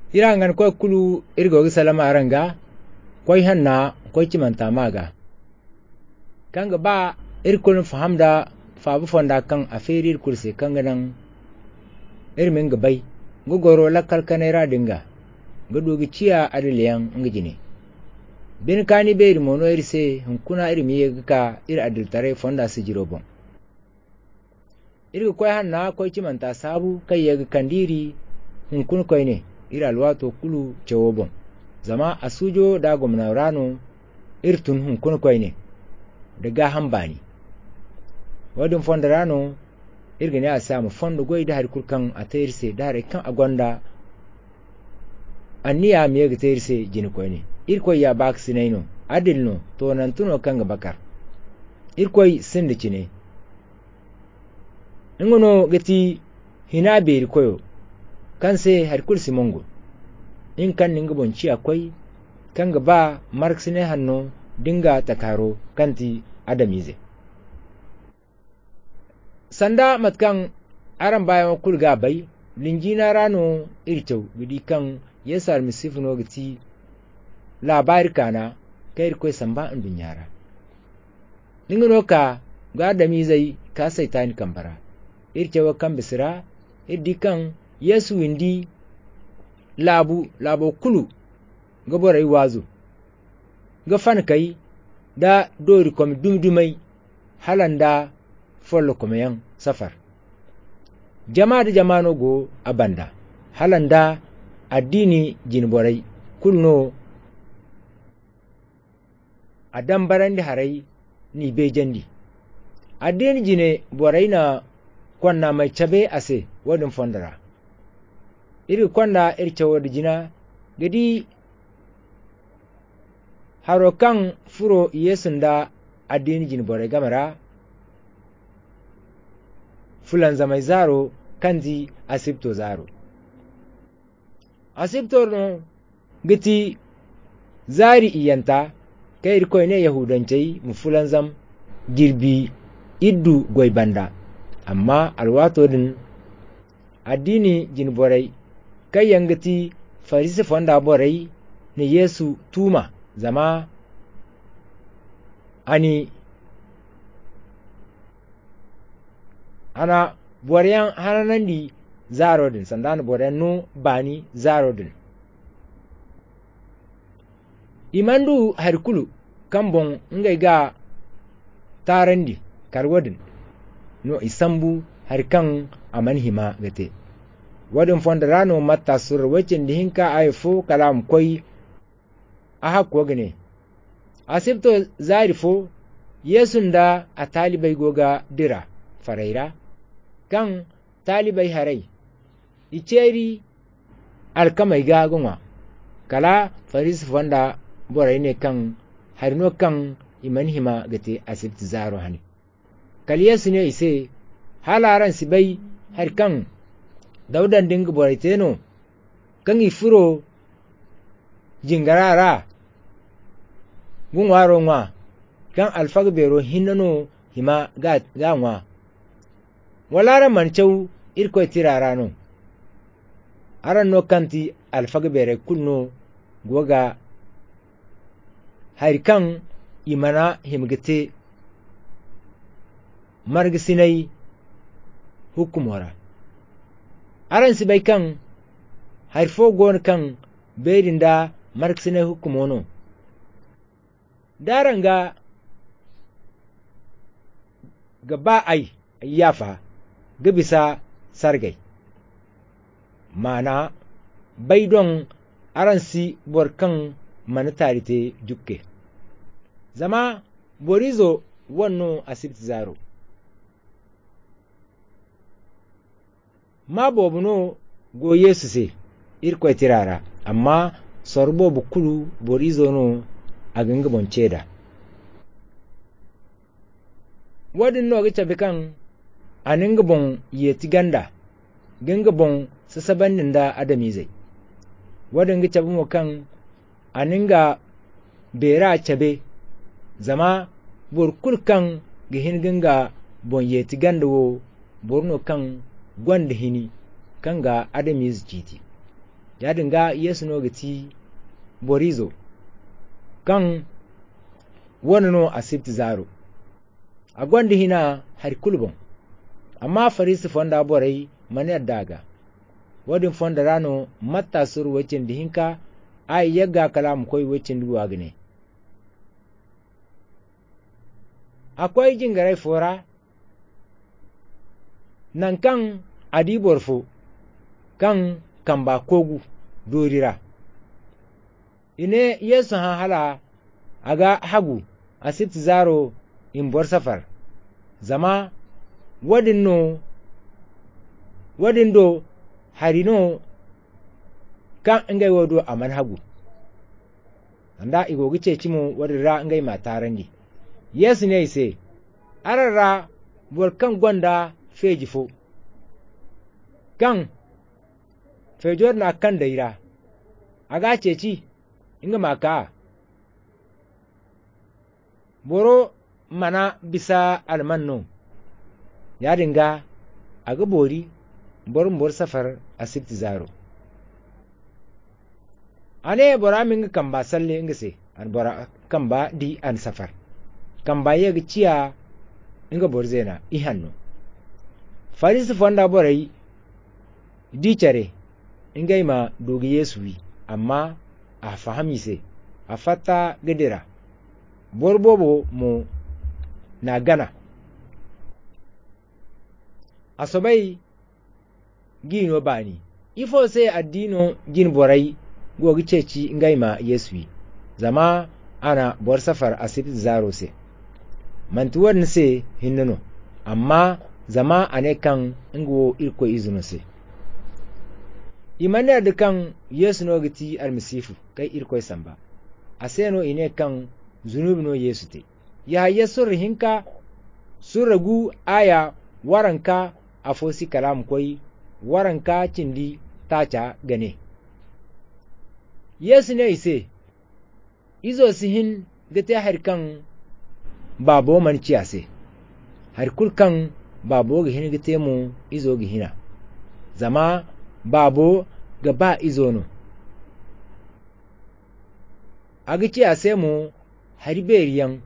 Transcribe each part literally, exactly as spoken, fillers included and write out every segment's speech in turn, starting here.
irangan koy kulu irgo salama aranga koy hanna koy cimanta maga kanga ba irkul fahamda fabu fonda kan aferir kurse kanga nan irmin gabai gugoro lakal kanera dinga gadugi ciya adiliyan ngijine bin kani be mono irse hunkuna irmi yega ir adiltare fonda sijiro bon irgo koy hanna koy cimanta sabu kai yega kandiri hunkun koy ne ira alwato kulu cewobon zama asujo da gwamna rano irtun hunkun koy ne daga hambani wadin fonda rano irgine a samu fondo goyi da harkul kan a tayirse da har kan agonda anniya miye ga tayirse jini koy ne irkoy ya bak sinaino adilno to nan tuno kan ga bakar irkoy sindi cine ngono gati hina beri koyo kan se harkul simongo in kan ninga bonci akwai kan ga ba mark sine hanno dinga takaro kanti adamize sanda matkan aran bayan kulga bai lingina rano irtau gidi kan yesar misifno gati labari kana kai ko samba in dunyara ningono ka ga adamize ka saitani kambara ircewa kan bisira iddi kan yesu windi labu labo kulu ga borai wazo ga fan kai da dori kom dumdumai halanda follo komeyan safar jama'a da jama'ano go abanda halanda addini jin borai kulno adam barandi harai ni be jandi addini jine borai na kwanna mai cabe ase wadin fondara iri kwanna irce wadda jina gadi harokan furo yesun da addini jini bore gamara fulan zamai zaro kanzi asibto zaro asibto no gati zari iyanta kai irkoi ne yahudancai mu fulan zam girbi iddu goy banda amma alwato din addini jin borai kai yangati farisi fonda borai ne yesu tuma zama ani ana boryan hananandi zarodin sandan boryan no bani zarodin imandu harkulu kambon ngai ga tarandi karwadin no isambu harkan amanhima gate wadin fondarano matta sur wacin da hinka ayfo kalam koi aha ko gane asibto zarifo yesun da a talibai goga dira faraira kan talibai harai iceri alkamai ga gunwa kala faris fonda borai ne kan harno kan imanhima gate asibti zaro hani kaliyesu ne ise halaran sibai har kan daudan dinga boraiteno kan ifuro jingarara gunwaro nwa kan alfagbero hinano hima ga ganwa walara manchau irko tirarano aran no kanti alfagbere kulno goga har kan imana himgete margisinai hukumora aran si bai kan harfo gon kan berin da margisinai hukumono daranga gaba ai yafa gabisa sargai mana bai don aran si borkan manatarite jukke zama borizo wannan asibiti zaro ma bobuno go yesu se irko tirara amma sorbo bukulu borizo no aganga bonceda wadin no ga tabe kan aninga bon yeti ganda ganga bon sasabannin da adami zai wadin ga tabe mo kan aninga bera cabe zama burkul kan gihin ganga bon yeti ganda wo borno kan gwanda hini kan ga adami jiti ya dinga yesu no gati borizo kan wani no asibti zaro a gwanda hina har kulbon amma farisi fonda borai maniyar daga wadin fonda rano matta suru wacin da hinka ai yagga kalam koi wacin duwa gane akwai jingarai fora nan kan adiborfo kan kamba kogu dorira ine yesu han hala aga hagu asit zaro in bor safar zama wadin no wadin do harino kan ngai wodo aman hagu anda igogi cecimo wadira ngai matarandi yesu ne ise arara bor kan gonda feji fo kan fejor na kan daira aga ceci inga maka boro mana bisa almanno ya dinga aga bori borin bor safar asibti zaro ane bora min kan ba salle inga se an bora kan ba di an safar kan ba yega ciya inga bor zena i hanno farisi fonda borai di care inga ma dogi yesu wi amma a fahami se a fata gadira borbobo mo na gana asobai gino bani ifo sai addino gin borai gogi ceci inga ma yesu wi zama ana bor safar asibiti zaro se mantuwar se hinno amma zama ane kan ingo irko izunu se imani da kan yesu no giti almasifu kai irko samba aseno ine kan zunubi no yesu te ya yesu rihinka suragu aya waranka afosi kalam koi waranka cindi tacha gane yesu ne ise izo sihin gate harkan babo man ciyase har kulkan babo ga hin gate mu izo ga hina zama babo ga ba izo no aga ciyase mu har beriyan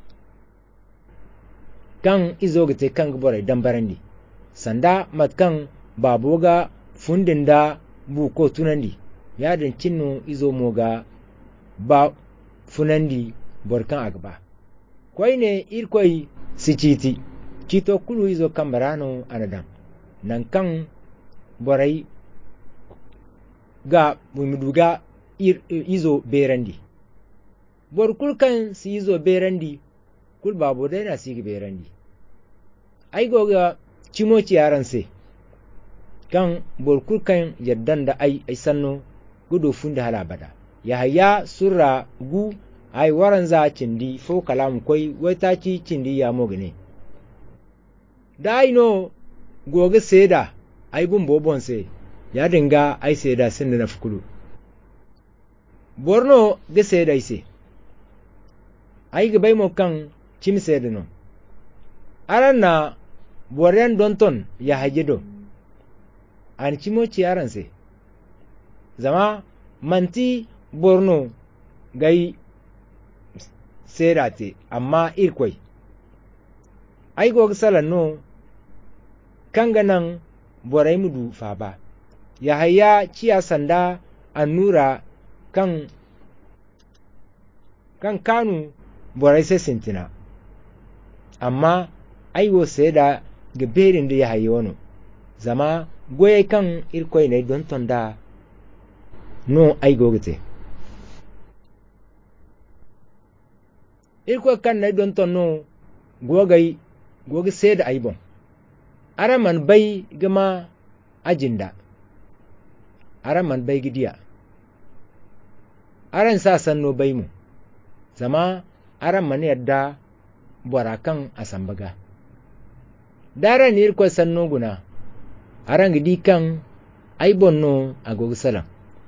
kan izo ga te kan gbore dambarandi sanda matkan babo ga fundin da buko tunandi ya dan cinno izo mo ga ba funandi borkan agba koi ne irkoi siciti cito kulu izo kambarano anadan nan kan borai ga bumuduga izo berandi bor kulkan si izo berandi kul babo dai na sigi berandi ai goga cimoci yaran se kan bor kulkan yaddan da ai ai sanno gudu funda hala bada yahaya surra gu ai waran za cindi fo kalam koi wata ci cindi ya mogane dai no goga seda ai bun bobon se ya dinga ai seda sinda na fukulu borno ga seda ise ai ga bai mo kan cim seda no aranna boren donton ya hajedo an cimo ci yaran se zama manti borno gai serate amma irkwai ai goga salan no kanga nan borai mudu fa ba ya haya ciya sanda annura kan kan kanu borai sai sintina amma ai wo seda ga berin da ya haye wano zama goye kan irkwai ne don tonda no ai gogate irkwai kan ne don tonno gogai gogi seda ai bon araman bai gama ajinda araman bai gidiya aran sa sanno bai mu zama aran man yadda borakan asambaga dara ni irkwai sanno guna aran gidi kan ai bonno agogi salam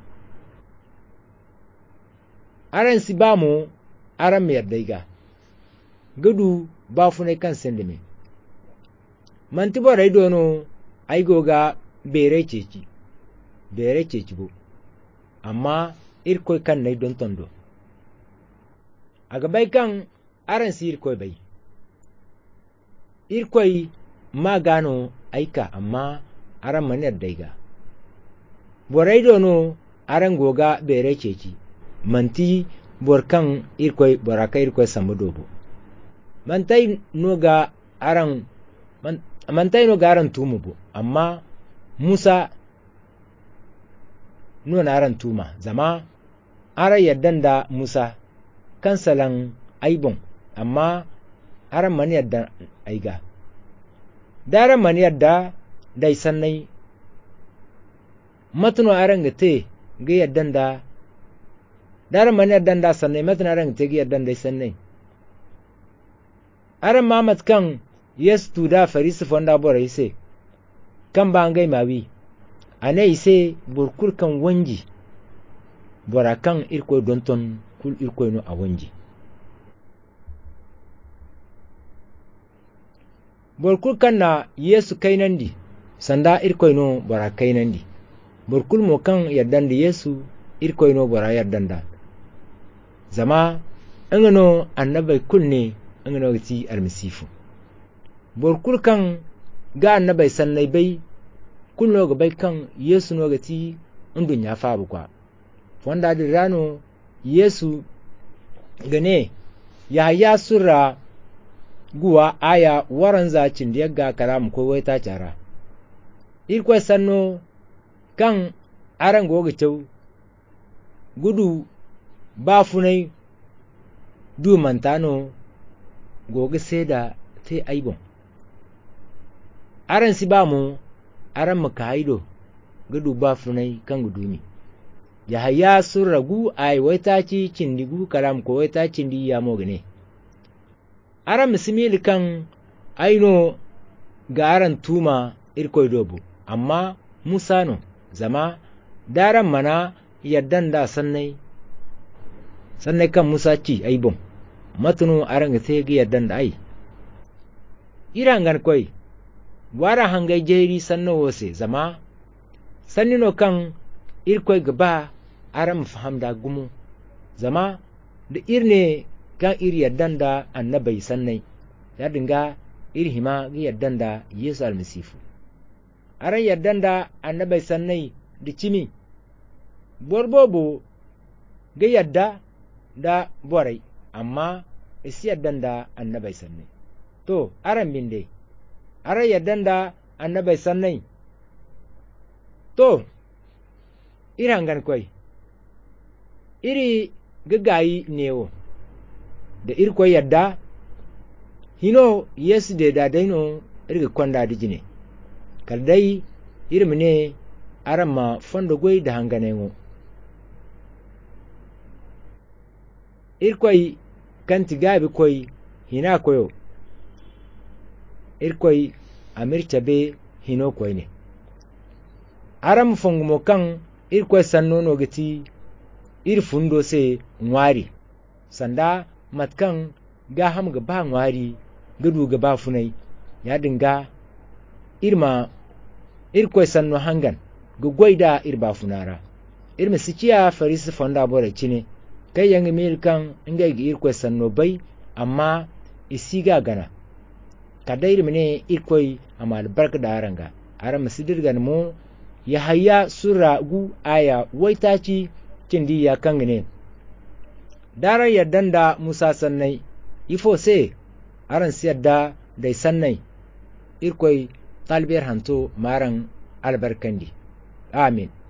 aran si bamu aran mai yardaiga gudu ba funai kan sendime manti borai dono ai goga bere ceci bere ceci bo amma irkoy kan nay don tondo aga bay kan aran si irkoy bay irkoy ma gano aika amma aran mani addaiga boray dono aran goga bere ceci manti borkan irkoy boraka irkoy sambu dobo mantai noga aran man, mantai noga aran tumu bo amma Musa nuna aran tuma zama ara yaddan da Musa kansalan aibon amma aran mani yadda aiga daran mani yadda dai sannai matuno aran gate ga yaddan da daran mani yaddan da sannai matuno aran gate ga yaddan dai sannai aran mamat kan yestu da farisi fonda bora ise kan ba ngai mawi ane ise burkur kan wanji bora kan irkoy donton kul irkoy no a wanji burkur kan na yesu kainandi sanda irkoy no bora kainandi burkul mo kan yaddan da yesu irkoy no bora yaddan da zama angano annabai kulne angano gati almasifu burkul kan ga annabai sannai bai kulno ga bai kan yesu no gati undun ya fa bukwa wanda da rano yesu gane ya ya sura guwa aya waran zacin da yaga karam ko wai ta cara irkwai sanno kan aran goga cew gudu ba funai du mantano goga seda te aibon aran si ba mu aran maka haido gudu ba funai kan guduni ya haya sun ragu ai wai ta ci cindigu karam ko wai ta cindi ya mogane aran misimili kan aino ga aran tuma irkoi dobu amma Musa no zama daran mana yaddan da sannai sannai kan Musa ci aibon matunu aran ga sai ga yaddan da ai irangan koi wara hangai jeri sanno wose zama sannino kan irkoi gaba aran fahamda gumu zama da irne kan iri yaddan da annabai sannai ya dinga iri hima ga yaddan da Yesu almasifu aran yaddan da annabai sannai da cimi borbobo ga yadda da borai amma isi yaddan da annabai sannai to aran binde aran yaddan da annabai sannai to irangan koi iri gagayi newo da irko yadda hino yesu de da daino irga kwanda dijine kaldai irmine arama fondo goy da hanganengo irkoy kanti gabi koy hina koyo irkoy amircha be hino koyne aram fongumo kan irkoy sannono gati ir fundo se ngwari sanda matkan ga ham ga ba ngwari gadu ga ba funai ya dinga irma irkoy sanno hangan ga goida irba funara irma sikiya farisi fonda bore cine kai yang mil kan inga ga irkoy sanno bai amma isiga gana kadair mine irkoy amal barka da aranga ara masidirgan mo ya hayya sura gu aya waitaci kindi ya kangane dara yaddan da Musa sannai ifo se aran siyadda dai sannai irkoy talbiyar hanto maran albarkandi amin